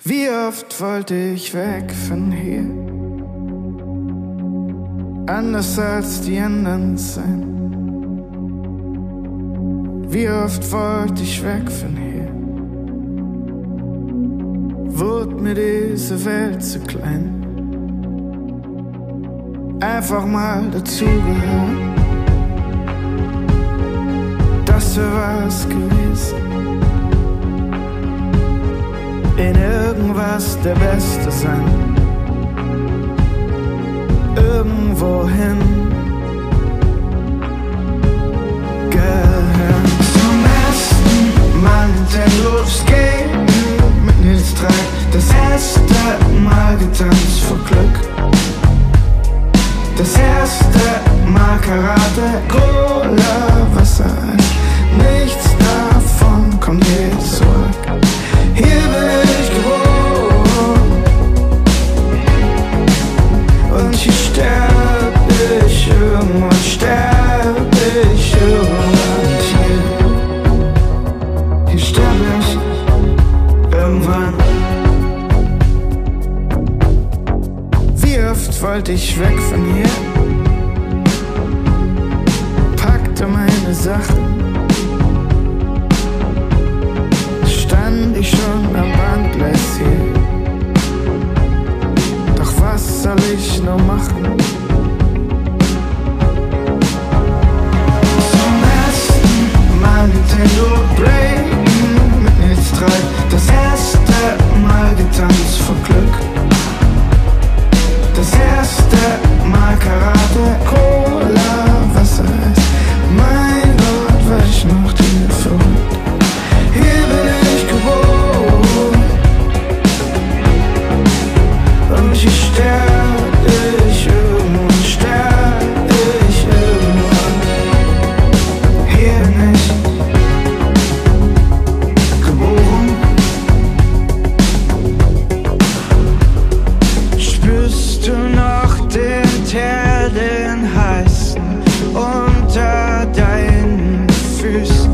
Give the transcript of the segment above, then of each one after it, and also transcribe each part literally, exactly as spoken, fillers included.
Wie oft wollte ich weg von hier, anders als die anderen sein. Wie oft wollte ich weg von hier, wurde mir diese Welt zu klein. Einfach mal dazugehören, das wär was gewesen. In irgendwas der Beste sein, irgendwohin gehören. Zum ersten Mal Nintendo Skaten mit Nils drei, das erste Mal getanzt vor Glück. Das erste Mal Karate, Cola, Wasser, nichts davon kommt je zurück. Hier bin ich geboren und hier sterb ich irgendwann, sterb ich irgendwann. Hier, hier sterb ich irgendwann. Wie oft wollte ich weg von hier, packte meine Sachen, stand ich schon am Bahngleis hier. Doch was soll ich nur machen? Zum ersten Mal Nintendo Breaken mit Nils drei, das erste Mal getanzt vor Glück. Das erste Mal Karate, Cola, Wasser, Eis. Mein Gott, war ich noch dir verrückt. Hier bin ich geboren und hier sterb ich irgendwann, sterb ich irgendwann. Hier bin ich geboren. Spürst du noch den Teer, den heißen unter deinen Füßen?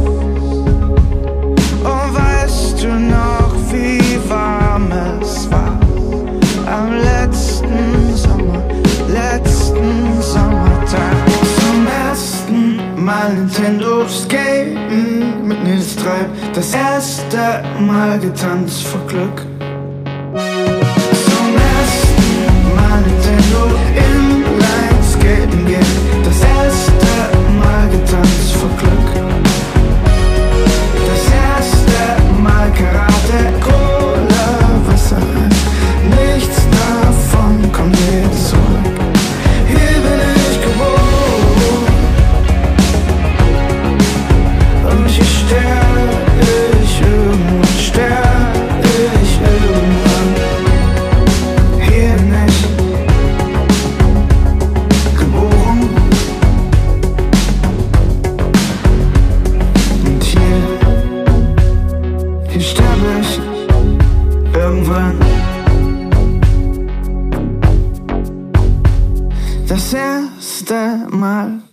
Und weißt du noch, wie warm es war am letzten Sommer, letzten Sommertag? Zum ersten Mal Nintendo Skaten mit Nils drei, das erste Mal getanzt vor Glück. Zum ersten Mal Nintendo Inline Skaten gehen, das erste Mal getanzt vor Glück. Das erste Mal Karate, Cola, Wasser, nichts davon kommt je zurück. Hier bin ich geboren und hier sterb ich irgendwann, sterb ich irgendwann. Hier bin ich geboren und hier Hier sterbe ich irgendwann. Das erste Mal